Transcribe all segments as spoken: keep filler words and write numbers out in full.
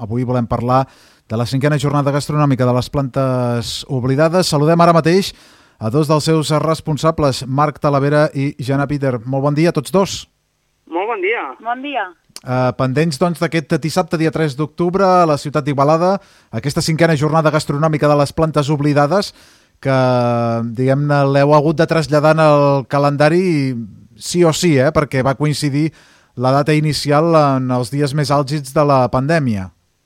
Avui volem parlar de la cinquena jornada gastronòmica de les plantes oblidades. Saludem ara mateix a dos dels seus responsables, Marc Talavera i Jana Peter. Molt bon dia a tots dos. Molt bon dia. Bon dia. Uh, pendents, doncs, d'aquest dissabte, dia tres d'octubre, a la ciutat d'Igualada, aquesta cinquena jornada gastronòmica de les plantes oblidades, que, diguem-ne, l'heu hagut de traslladar en el calendari sí o sí, eh? Perquè va coincidir la data inicial en els dies més àlgids de la pandèmia.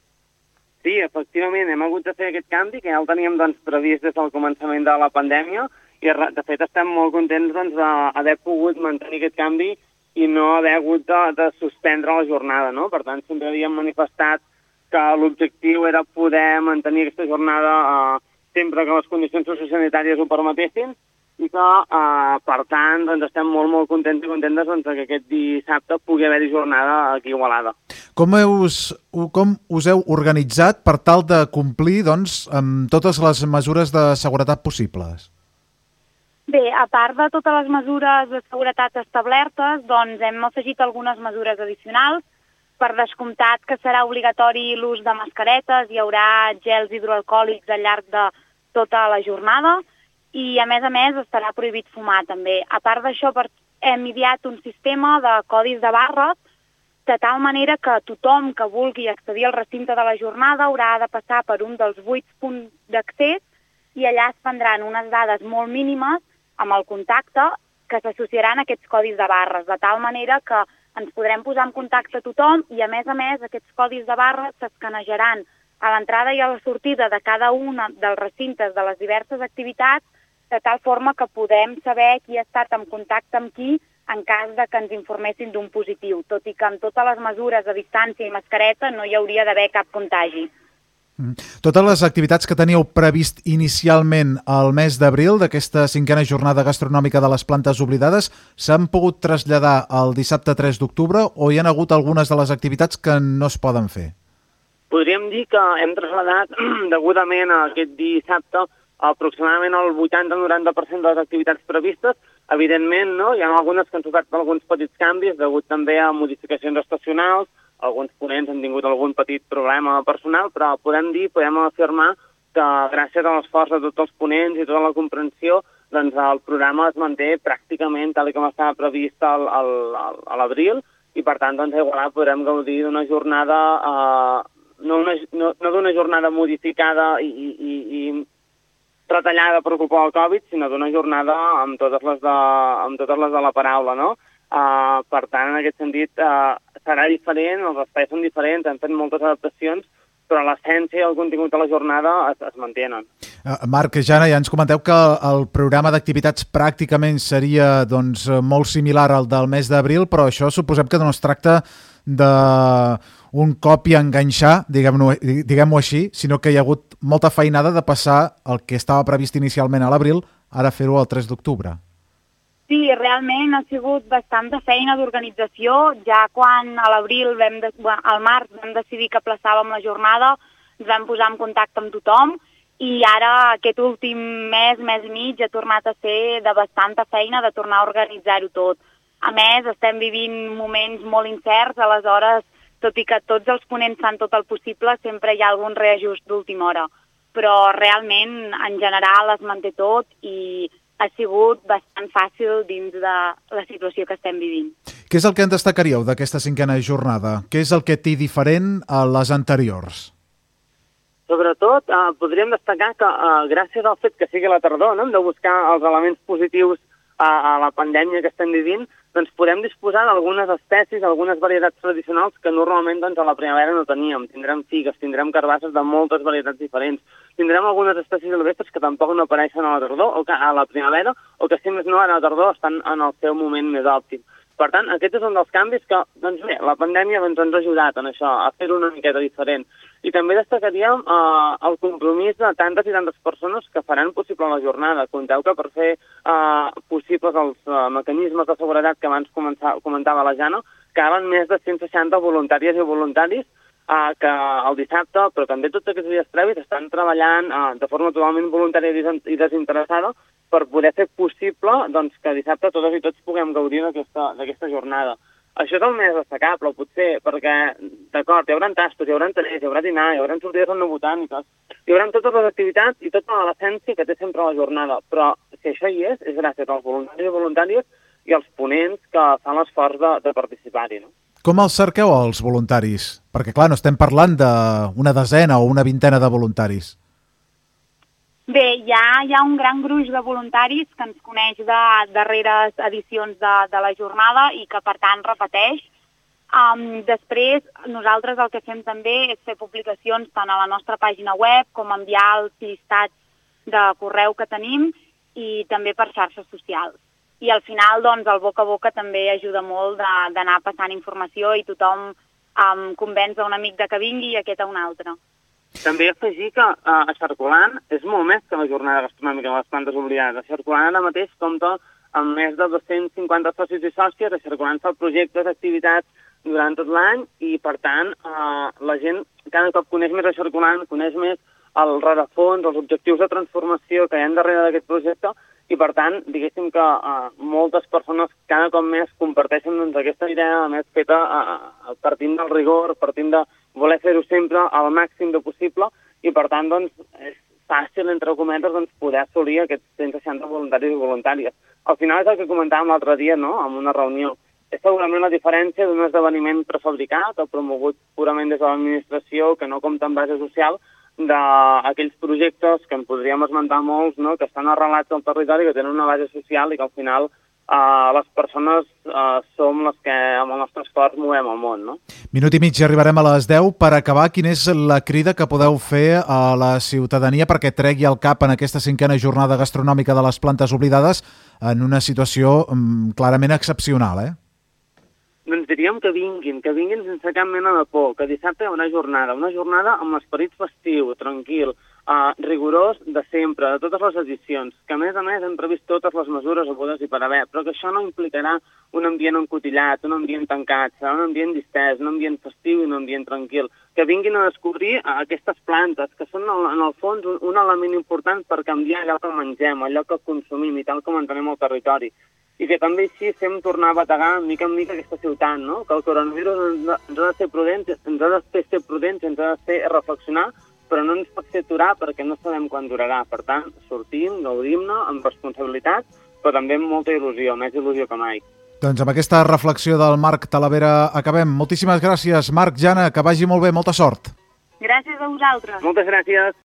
Sí, efectivament, hem hagut de fer aquest canvi, que ja el teníem doncs, previst des del començament de la pandèmia, i de fet estem molt contents doncs, d'haver pogut mantenir aquest canvi i no haver hagut de, de suspendre la jornada, no? Per tant, sempre havíem manifestat que l'objectiu era poder mantenir aquesta jornada eh, sempre que les condicions sociosanitàries ho permetessin i que, eh, per tant, doncs, estem molt, molt contents i contentes doncs, que aquest dissabte pugui haver-hi jornada aquí a Igualada. Com us, com us heu organitzat per tal de complir doncs, amb totes les mesures de seguretat possibles? Bé, a part de totes les mesures de seguretat establertes, doncs hem afegit algunes mesures addicionals. Per descomptat que serà obligatori l'ús de mascaretes, hi haurà gels hidroalcohòlics al llarg de tota la jornada i, a més a més, estarà prohibit fumar també. A part d'això, hem ideat un sistema de codis de barres de tal manera que tothom que vulgui accedir al recinte de la jornada haurà de passar per un dels vuit punts d'accés i allà es prendran unes dades molt mínimes amb el contacte que s'associaran a aquests codis de barres, de tal manera que ens podrem posar en contacte a tothom i, a més a més, aquests codis de barres s'escanejaran a l'entrada i a la sortida de cada un dels recintes de les diverses activitats, de tal forma que podem saber qui ha estat en contacte amb qui en cas de que ens informessin d'un positiu, tot i que amb totes les mesures de distància i mascareta no hi hauria d'haver cap contagi. Totes les activitats que teníeu previst inicialment al mes d'abril d'aquesta cinquena jornada gastronòmica de les plantes oblidades s'han pogut traslladar al dissabte tres d'octubre o hi ha hagut algunes de les activitats que no es poden fer? Podríem dir que hem traslladat degudament a aquest dissabte aproximadament el vuitanta a noranta per cent de les activitats previstes. Evidentment, no? Hi ha algunes que han sofert alguns petits canvis degut també a modificacions estacionals. Alguns ponents han tingut algun petit problema personal, però podem dir, podem afirmar que gràcies a l'esforç de tots els ponents i tota la comprensió, doncs el programa es manté pràcticament tal com estava previst al, al, al, a l'abril i per tant doncs, a Igualada podrem gaudir d'una jornada, eh, no, una, no, no d'una jornada modificada i, i, i retallada per culpa del Covid, sinó d'una jornada amb totes les de, amb totes les de la paraula, no? Uh, per tant, en aquest sentit, uh, serà diferent, els espais són diferents, hem fet moltes adaptacions, però l'essència i el contingut de la jornada es, es mantenen. Uh, Marc, Jana, ja ens comenteu que el programa d'activitats pràcticament seria doncs, molt similar al del mes d'abril, però això suposem que no es tracta d'un cop i enganxar, diguem-ho diguem-ho així, sinó que hi ha hagut molta feinada de passar el que estava previst inicialment a l'abril, ara fer-ho el tres d'octubre. Sí, realment ha sigut bastanta feina d'organització. Ja quan a l'abril, vam de, al març, vam decidir que aplaçàvem la jornada, ens vam posar en contacte amb tothom i ara aquest últim mes, mes i mig, ha tornat a ser de bastanta feina de tornar a organitzar-ho tot. A més, estem vivint moments molt incerts, aleshores, tot i que tots els ponents fan tot el possible, sempre hi ha algun reajust d'última hora. Però realment, en general, es manté tot i ha sigut bastant fàcil dins de la situació que estem vivint. Què és el que en destacaríeu d'aquesta cinquena jornada? Què és el que té diferent a les anteriors? Sobretot, eh, podríem destacar que eh, gràcies al fet que sigui la tardor, no? Hem de buscar els elements positius a, a la pandèmia que estem vivint, doncs podem disposar d'algunes espècies, algunes varietats tradicionals que normalment doncs, a la primavera no teníem. Tindrem figues, tindrem carbasses de moltes varietats diferents, tindrem algunes espècies silvestres que tampoc no apareixen a la tardor o que a la primavera o que si més no ara a la tardor estan en el seu moment més òptim. Per tant, aquest és un dels canvis que, doncs bé, la pandèmia doncs, ens ha ajudat en això, a fer-ho una miqueta diferent. I també destacaríem eh, el compromís de tantes i tantes persones que faran possible la jornada. Conteu que per fer eh, possibles els eh, mecanismes de seguretat que abans comentava la Jana, caben més de cent seixanta voluntàries i voluntaris eh, que el dissabte, però també tots aquests dies previs, estan treballant eh, de forma totalment voluntària i desinteressada per poder fer possible doncs, que dissabte totes i tots puguem gaudir d'aquesta jornada. Això és el més destacable, potser, perquè, d'acord, hi haurà tastos, hi haurà tallers, hi haurà dinar, hi haurà sortides etnobotàniques, hi haurà totes les activitats i tota l'essència que té sempre la jornada, però si això hi és, és gràcies als voluntaris i voluntàries i als ponents que fan l'esforç de, de participar-hi, no? Com els cerqueu, els voluntaris? Perquè, clar, no estem parlant d'una desena o una vintena de voluntaris. Bé, hi ha, hi ha un gran gruix de voluntaris que ens coneix de darreres edicions de, de la jornada i que, per tant, repeteix. Um, després, nosaltres el que fem també és fer publicacions tant a la nostra pàgina web com enviar els llistats de correu que tenim i també per xarxes socials. I al final, doncs, el boca a boca també ajuda molt d'anar passant informació i tothom um, convenç a un amic de que vingui i aquest a un altre. També afegir que uh, a Xarcolant és molt més que la jornada gastronòmica de les plantes oblidades. A Xarcolant ara mateix compta amb més de dos-cents cinquanta socis i sòcies. A Xarcolant fa projectes, activitats durant tot l'any i, per tant, uh, la gent cada cop coneix més a Xarcolant, coneix més el rerefons, els objectius de transformació que hi ha darrere d'aquest projecte i, per tant, diguéssim que uh, moltes persones cada cop més comparteixen doncs, aquesta idea, a més feta uh, partint del rigor, partint de voler fer-ho sempre al màxim de possible i, per tant, doncs, és fàcil, entre cometes, doncs, poder assolir aquests cent seixanta voluntaris i voluntàries. Al final és el que comentàvem l'altre dia, no?, en una reunió. És segurament la diferència d'un esdeveniment prefabricat o promogut purament des de l'administració, que no compta amb base social, d'aquells projectes que en podríem esmentar molts, no?, que estan arrelats al territori, que tenen una base social i que al final Uh, les persones uh, som les que amb el nostre esforç movem el món, no? Minut i mig, arribarem a les deu. Per acabar, quina és la crida que podeu fer a la ciutadania perquè tregui el cap en aquesta cinquena jornada gastronòmica de les plantes oblidades en una situació um, clarament excepcional, eh? Doncs diríem que vinguin, que vinguin sense cap mena de por, que dissabte hi haurà jornada, una jornada amb l'esperit festiu, tranquil, uh, rigorós de sempre, de totes les edicions, que a més a més hem previst totes les mesures hagudes i per haver, però que això no implicarà un ambient encotillat, un ambient tancat, serà un ambient distès, un ambient festiu i un ambient tranquil, que vinguin a descobrir uh, aquestes plantes, que són en el fons un, un element important per canviar allò que mengem, allò que consumim i tal com entenem el territori. I que també així fem tornar a bategar mica en mica aquesta ciutat, no? Que el coronavirus ens ha, ens ha de ser prudents, ens ha de fer ser prudents, ens ha de fer reflexionar, però no ens pot fer aturar perquè no sabem quan durarà. Per tant, sortim, gaudim-ne amb responsabilitat, però també amb molta il·lusió, més il·lusió que mai. Doncs amb aquesta reflexió del Marc Talavera acabem. Moltíssimes gràcies, Marc, Jana, que vagi molt bé, molta sort. Gràcies a vosaltres. Moltes gràcies.